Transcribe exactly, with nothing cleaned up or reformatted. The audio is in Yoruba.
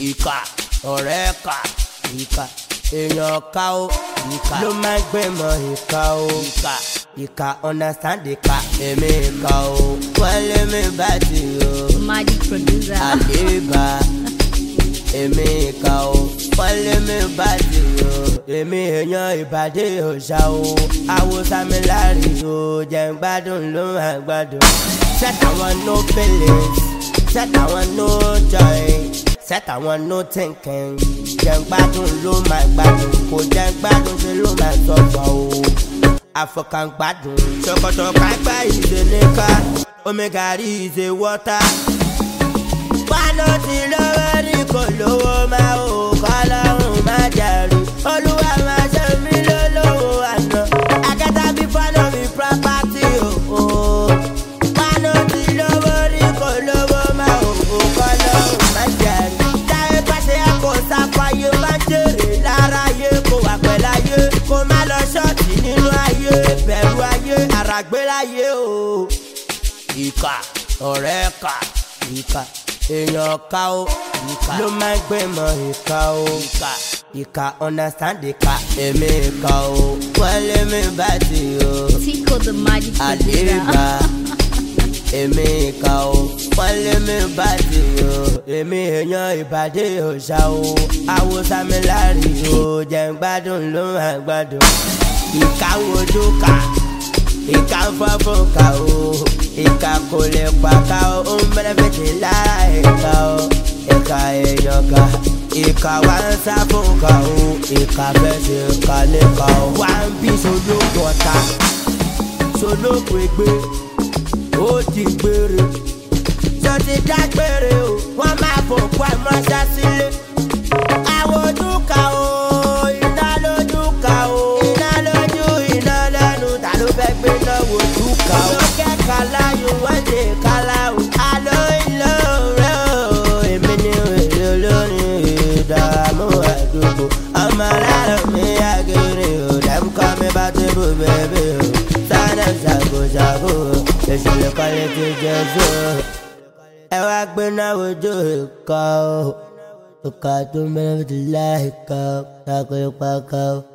ìkà ọ̀rẹ́ kà ìkà èèyàn ká o ìkà ló máa ń gbẹ̀mọ̀ ìkà o ìkà ìkà understand ìkà èmi ìkà o wọ́n lé mi bá ti o Magic producer àdébà èmi ìkà o wọ́n lé mi bá ti o èmi èèyàn ìbàdí òòṣà o àwòsá mi láàrin o jẹ́ ń gbádùn ló máa gbádùn set àwọn no feelings set àwọn no joy set àwọn no thinking jẹ́ ń gbádùn ló máa gbádùn kò jẹ́ ń gbádùn ṣe ló máa sọ̀gbà o àfọkàn gbádùn ṣòkòtò kápá ìṣe níka omi gàrí ìṣe wọ́tá pálọ̀ tí lọ́wọ́ ní kò lówó máa ò kọ́lọ́run máa jẹ̀rù olúwa máa ṣe mí lólówó àná akẹ́tà bí fọ́nà mi property o pálọ̀ tí lọ́wọ́ ní kò lówó máa ò kọ́lọ́run máa jẹ̀rù táyé pàṣẹ kò sáfàyè máa jèrè lára ayé kò wà pẹ̀láyé kò má lọ ṣọ́ọ̀tì nínú ayé bẹ̀rù ayé àràgbé láyé o ìkà ọ̀rẹ́ kà ìkà èèyàn ká o ìkà ló máa ń gbẹ̀mọ̀ ìkà o ìkà ìkà understand ìkà èmi ìkà o wọ́n lé mi bá ti o Tico the Magic àdébà producer èmi ìkà o wọ́n lé mi bá ti o èmi èèyàn ìbàdí òòṣà o àwòsá mi láàrin o jẹ́ ń gbádùn ló máa gbádùn ìkà wojú kà ìkà ń fọ́ fún ká o ìkà kò lè pa ká o ó ń bẹ́rẹ̀ fèjì lára ìkà o ìkà èèyàn ká ìkà wá ń sá fún ká o ìkà fẹ́ ṣe ká ní ká o wá ń bí solókun ọ̀tá solókun ègbé ó ti gbére tó ti dágbére o wọ́n máa fòkú àmọ́ṣá sílé àwọn ojú ká o iná lójú ká o iná lójú iná lẹ́nu ta ló fẹ́ gbé náà wojú ká o lókè kàláyò wọ́n ṣe kàláwò àlọ́ ìlò rẹ̀ o èmi ni èrè olórin ìdààmú àdúgbò ọmọ aláàrọ̀ mi àgèrè o dẹ́m kọ́ mi bá tébù bẹ́ẹ̀bẹ́ o sáná ṣàkóṣàkó ìṣẹ̀lẹ̀ kọ́lé ti jẹ́ so ẹ wá gbé náà wojú ìkọ́ o ìkà tó ń bẹ̀rẹ̀ ti láìka o ṣàkóso pa ká o.